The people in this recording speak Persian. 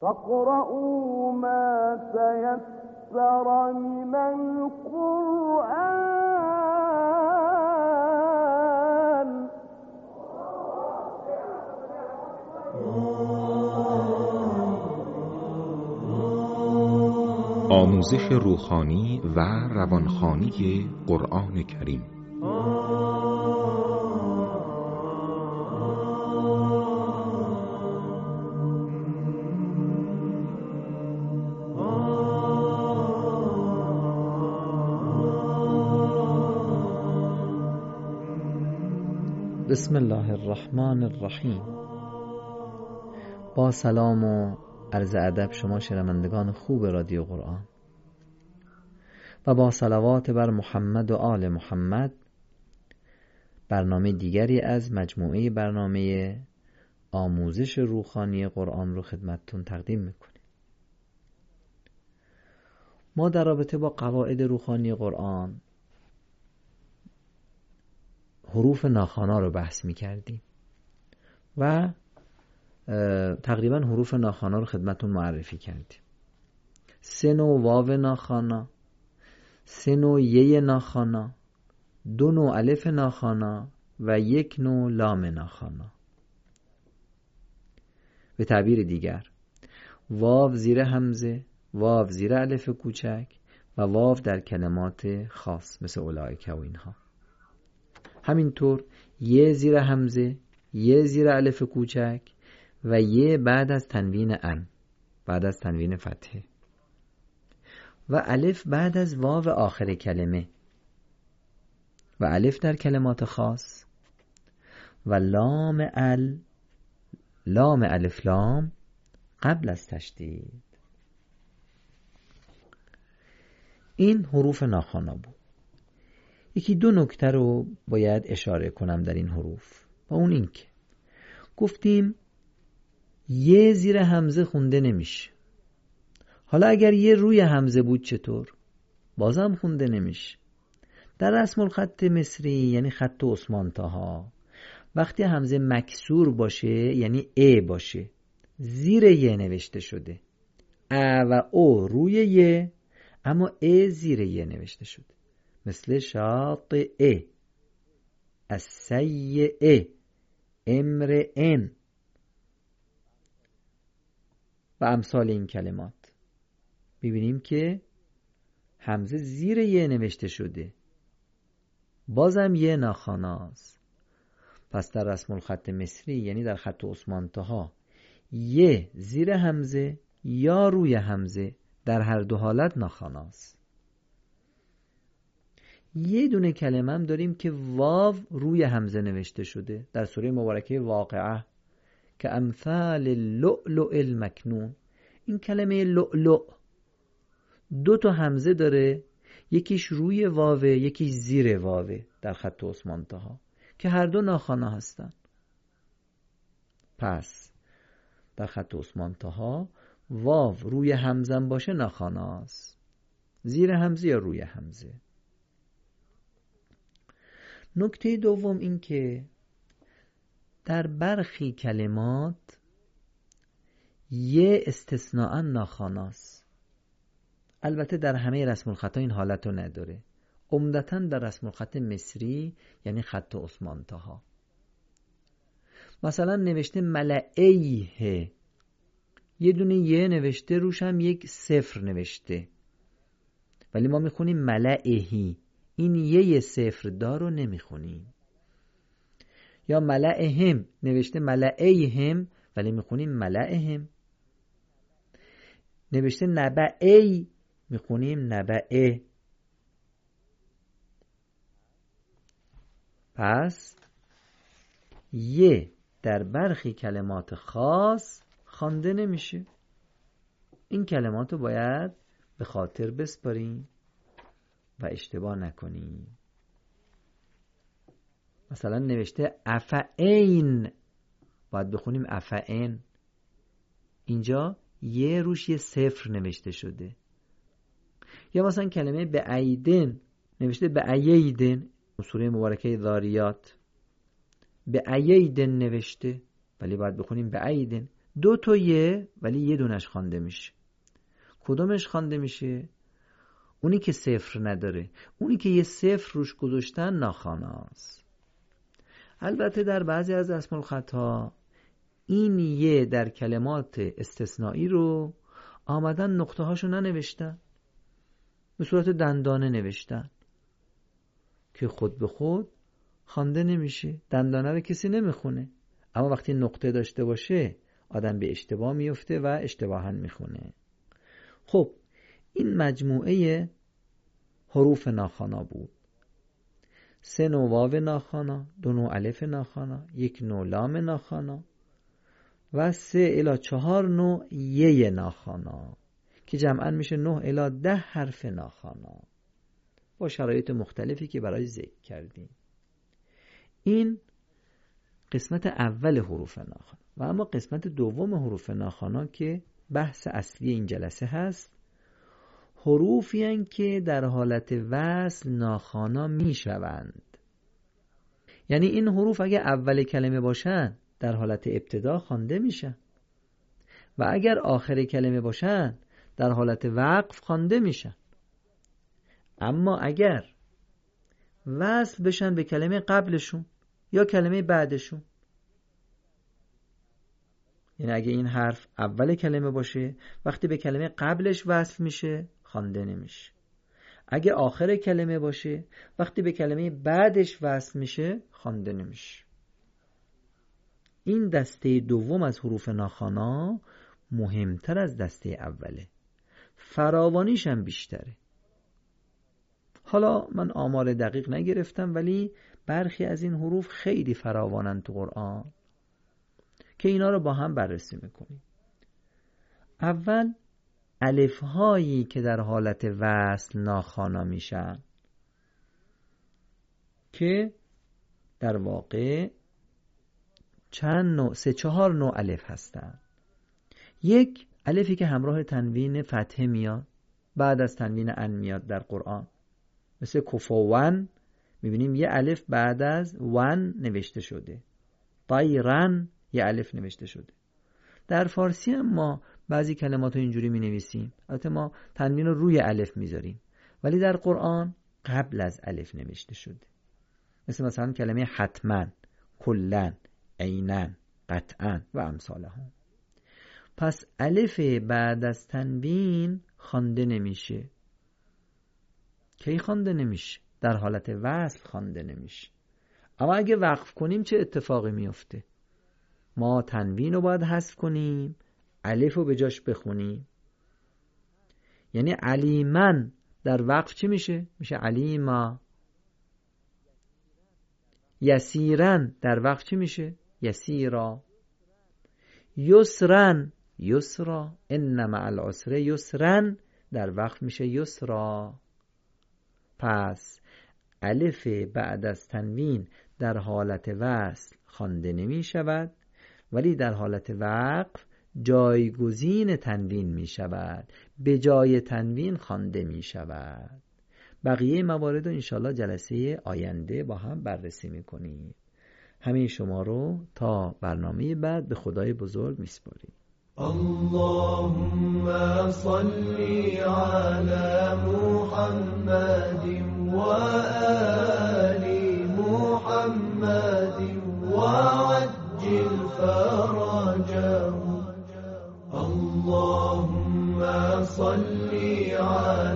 فاقرؤوا ما تيسر من القرآن. آموزش روحانی و روانخوانی قرآن کریم. بسم الله الرحمن الرحیم. با سلام و عرض ادب شما شنوندگان خوب رادیو قرآن و با صلوات بر محمد و آل محمد، برنامه دیگری از مجموعه برنامه آموزش روحانی قرآن رو خدمتتون تقدیم میکنیم. ما در رابطه با قواعد روحانی قرآن حروف ناخوانا رو بحث میکردیم و تقریبا حروف ناخوانا رو خدمتتون معرفی کردیم. 3 نوع واو ناخوانا، 3 نوع ی ناخوانا، 2 نوع الف ناخوانا و 1 نوع لام ناخوانا. به تعبیر دیگر، واو زیر همزه، واو زیر الف کوچک و واو در کلمات خاص مثل اولئک و اینها. همینطور ی زیر همزه، ی زیر الف کوچک و ی بعد از تنوین ان، بعد از تنوین فتحه، و الف بعد از واو آخر کلمه و الف در کلمات خاص و لام الف لام قبل از تشدید. این حروف ناخوانا بود. یکی 2 نکته رو باید اشاره کنم در این حروف، و اون این که گفتیم یه زیر همزه خونده نمیشه. حالا اگر یه روی همزه بود چطور؟ بازم خونده نمیشه. در رسم الخط مصری یعنی خط عثمان طاها، وقتی همزه مکسور باشه یعنی ا باشه، زیر ی نوشته شده. ا و او روی ی، اما ا زیر ی نوشته شده. مثل شاطئ، السیئ، امرئ و امثال این کلمات. ببینیم که همزه زیر ی نوشته شده، بازم ی ناخواناست. پس در رسم الخط مصری یعنی در خط عثمان طاها، ی زیر همزه یا روی همزه در هر دو حالت ناخواناست. یه دونه کلمه هم داریم که واو روی همزه نوشته شده در سوره مبارکه واقعه که امثال اللؤلؤ المکنون. این کلمه لؤلؤ 2 تا همزه داره، یکیش روی واوه یکیش زیر واوه در خط عثمان طاها که هر دو ناخوانا هستن. پس در خط عثمان طاها واو روی همزه باشه ناخوانا است، زیر همزه یا روی همزه. نکته دوم این که در برخی کلمات یه استثناء ناخواناست. البته در همه رسم الخطا این حالت رو نداره، عمدتاً در رسم الخط مصری یعنی خط عثمان طاها. مثلا نوشته ملئیه، یه دونه یه نوشته، روش هم 1 0 نوشته، ولی ما میخونیم ملئهی، این یه 0 دار رو نمیخونیم. یا ملئهم نوشته ملئیهم ولی میخونیم ملئهم. نوشته نبئی میخونیم نبئه. پس یه در برخی کلمات خاص خوانده نمیشه. این کلمات رو باید به خاطر بسپاریم و اشتباه نکنیم. مثلا نوشته افعین، باید بخونیم افعین. اینجا یه روش یه 0 نوشته شده. یا مثلا کلمه بعیدن نوشته بعیدن، سوره مبارکه ذاریات بعیدن نوشته، ولی باید بخونیم بعیدن. 2 تا یه ولی یه دونش خوانده میشه. کدومش خوانده میشه؟ اونی که صفر نداره، اونی که یه صفر روش گذاشتن ناخواناست. البته در بعضی از اسماء الخطا این یه در کلمات استثنایی رو آمدن نقطه هاشو ننوشتن، به صورت دندانه نوشتن که خود به خود خوانده نمیشه. دندانه رو کسی نمیخونه، اما وقتی نقطه داشته باشه آدم به اشتباه میفته و اشتباهاً میخونه. خب این مجموعه حروف ناخوانا بود. 3 نوع واو ناخوانا، 2 نوع الف ناخوانا، 1 نوع لام ناخوانا و 3 الی 4 نوع یه ناخوانا که جمعاً میشه 9 الی 10 حرف ناخوانا با شرایط مختلفی که برای ذکر کردیم. این قسمت اول حروف ناخوانا. و اما قسمت دوم حروف ناخوانا که بحث اصلی این جلسه هست، حروفی هستند که در حالت وصل ناخوانا می شوند. یعنی این حروف اگر اول کلمه باشن در حالت ابتدا خوانده میشن و اگر آخر کلمه باشن در حالت وقف خوانده میشن. اما اگر وصل بشن به کلمه قبلشون یا کلمه بعدشون، یعنی اگه این حرف اول کلمه باشه وقتی به کلمه قبلش وصل میشه خوانده نمیشه، اگه آخر کلمه باشه وقتی به کلمه بعدش وصل میشه خوانده نمیشه. این دسته دوم از حروف ناخوانا مهمتر از دسته اوله، فراوانیش هم بیشتره. حالا من آمار دقیق نگرفتم ولی برخی از این حروف خیلی فراوانن تو قرآن که اینا رو با هم بررسی میکنیم. اول الف هایی که در حالت وصل ناخوانا میشن که در واقع چند نوع، 3-4 نوع الف هستن. 1 الفی که همراه تنوین فتحه میاد، بعد از تنوین ان میاد در قرآن، مثل کفوان میبینیم یه الف بعد از ون نوشته شده. طیرن یه الف نوشته شده. در فارسی هم ما بعضی کلمات رو اینجوری می نویسیم، البته ما تنوین رو روی الف میذاریم، ولی در قرآن قبل از الف نوشته شده. مثلا کلمه حتما، کلن، عینن، قطعا و امثال هم. پس الف بعد از تنوین خوانده نمیشه. کی خوانده نمیشه؟ در حالت وصل خوانده نمیشه. اما اگه وقف کنیم چه اتفاقی میفته؟ ما تنوین رو باید حذف کنیم، الف رو به جاش بخونیم. یعنی علیمن در وقف چی میشه؟ میشه علیما. یسیرن در وقف چی میشه؟ یسیرا. یسرن یسرا. ان مع العسر یسرن در وقف میشه یسرا. پس الف بعد از تنوین در حالت وصل خوانده نمی شود، ولی در حالت وقف جایگزین تنوین می شود، به جای تنوین خوانده می شود. بقیه موارد رو انشاءالله جلسه آینده با هم بررسی می کنیم. همه شما رو تا برنامه بعد به خدای بزرگ می سپاریم. اللهم صل على محمد وآل محمد وعجل فرجهم. اللهم صل على